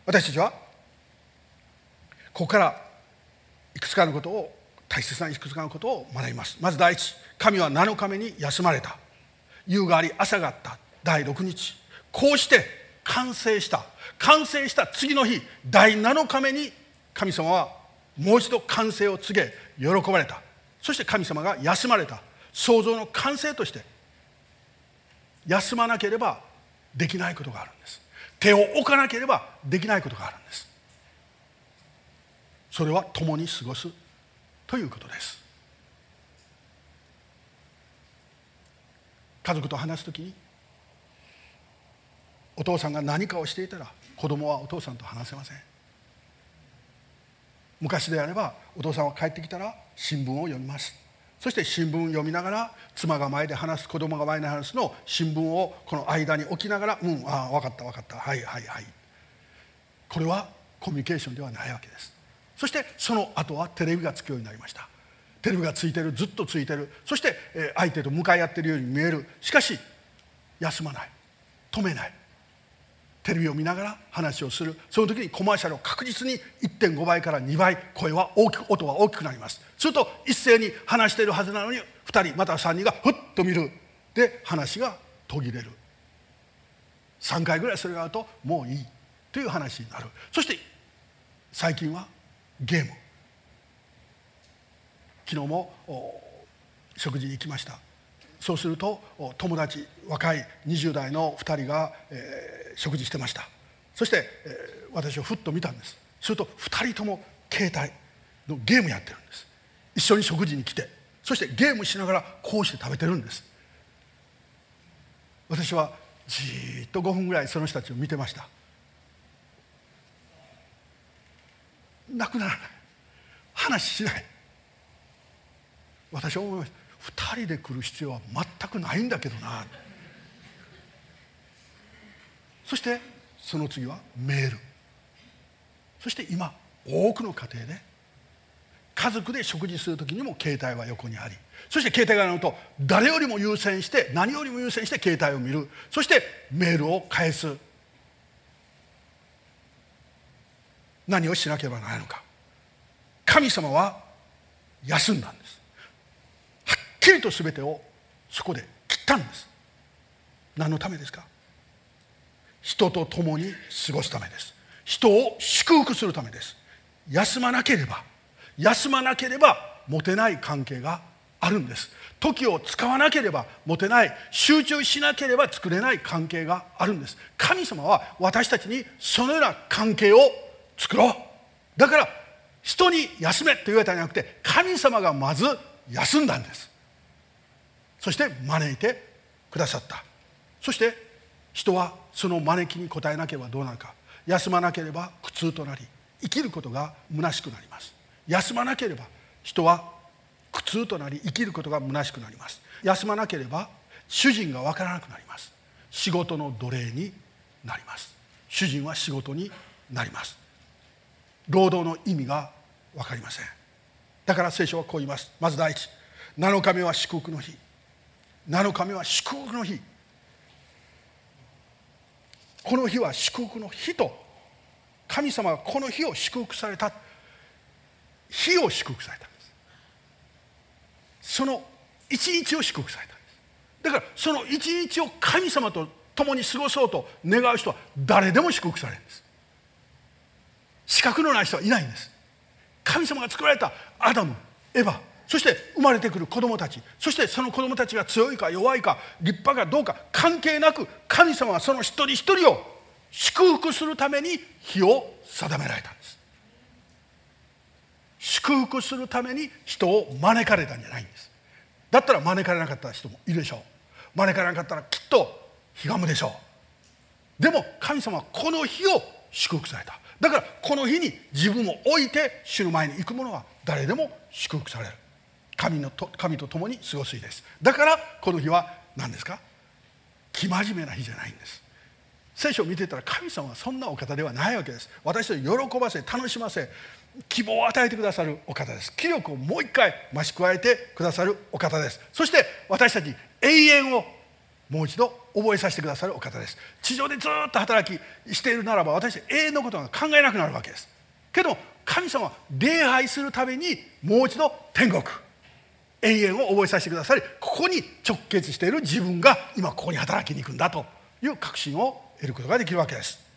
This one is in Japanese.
私たちはここからいくつかのことを、大切ないくつかのことを学びます。まず第一、神は7日目に休まれた。夕があり朝があった。第6日、こうして完成した次の日、第7日目に神様はもう一度完成を告げ喜ばれた。そして神様が休まれた。創造の完成として休まなければできないことがあるんです。手を置かなければできないことがあるんです。それは共に過ごすということです。家族と話すときに、お父さんが何かをしていたら子供はお父さんと話せません。昔であればお父さんは帰ってきたら新聞を読みます。そして新聞を読みながら、妻が前で話す、子供が前で話すのを新聞をこの間に置きながら、分かった分かった、はいはいはい。これはコミュニケーションではないわけです。そしてその後はテレビがつくようになりました。テレビがついてる、ずっとついてる。そして相手と向かい合っているように見える。しかし休まない、止めない。テレビを見ながら話をする。その時にコマーシャルを確実に 1.5 倍から2倍音は大きくなります。すると一斉に話しているはずなのに2人または3人がふっと見る。で話が途切れる。3回ぐらいそれがあるともういいという話になる。そして最近はゲーム。昨日も食事に行きました。そうすると友達、若い20代の2人が、食事してました。そして、私をふっと見たんです。すると2人とも携帯のゲームやってるんです。一緒に食事に来て、そしてゲームしながらこうして食べてるんです。私はじーっと5分ぐらいその人たちを見てました。なくならない、話しない。私は思いました。2人で来る必要は全くないんだけどな。そしてその次はメール。そして今多くの家庭で家族で食事する時にも携帯は横にあり、そして携帯があると誰よりも優先して、何よりも優先して携帯を見る。そしてメールを返す。何をしなければならないのか。神様は休んだんです。はっきりと全てをそこで切ったんです。何のためですか。人と共に過ごすためです。人を祝福するためです。休まなければ持てない関係があるんです。時を使わなければ持てない、集中しなければ作れない関係があるんです。神様は私たちにそのような関係を作ろう。だから人に休めと言われたんじゃなくて、神様がまず休んだんです。そして招いてくださった。そして人はその招きに応えなければどうなるか。休まなければ苦痛となり、生きることが虚しくなります。休まなければ人は苦痛となり、生きることが虚しくなります。休まなければ主人が分からなくなります。仕事の奴隷になります。主人は仕事になります。労働の意味が分かりません。だから聖書はこう言います。まず第一、7日目は祝福の日。7日目は祝福の日。この日は祝福の日と、神様がこの日を祝福された。日を祝福されたんです。その一日を祝福されたんです。だからその一日を神様と共に過ごそうと願う人は誰でも祝福されるんです。資格のない人はいないんです。神様が作られたアダム、エバ、そして生まれてくる子供たち、そしてその子供たちが強いか弱いか立派かどうか関係なく、神様はその一人一人を祝福するために日を定められたんです。祝福するために人を招かれたんじゃないんです。だったら招かれなかった人もいるでしょう。招かれなかったらきっとひがむでしょう。でも神様はこの日を祝福された。だからこの日に自分を置いて主の前に行く者は誰でも祝福される。神と共に過ごす日です。だからこの日は何ですか。生真面目な日じゃないんです。聖書を見てたら神様はそんなお方ではないわけです。私たちを喜ばせ、楽しませ、希望を与えてくださるお方です。気力をもう一回増し加えてくださるお方です。そして私たちに永遠をもう一度覚えさせてくださるお方です。地上でずっと働きしているならば、私永遠のことが考えなくなるわけです。けど神様は礼拝するためにもう一度天国、永遠を覚えさせてくださり、ここに直結している自分が今ここに働きに行くんだという確信を得ることができるわけです。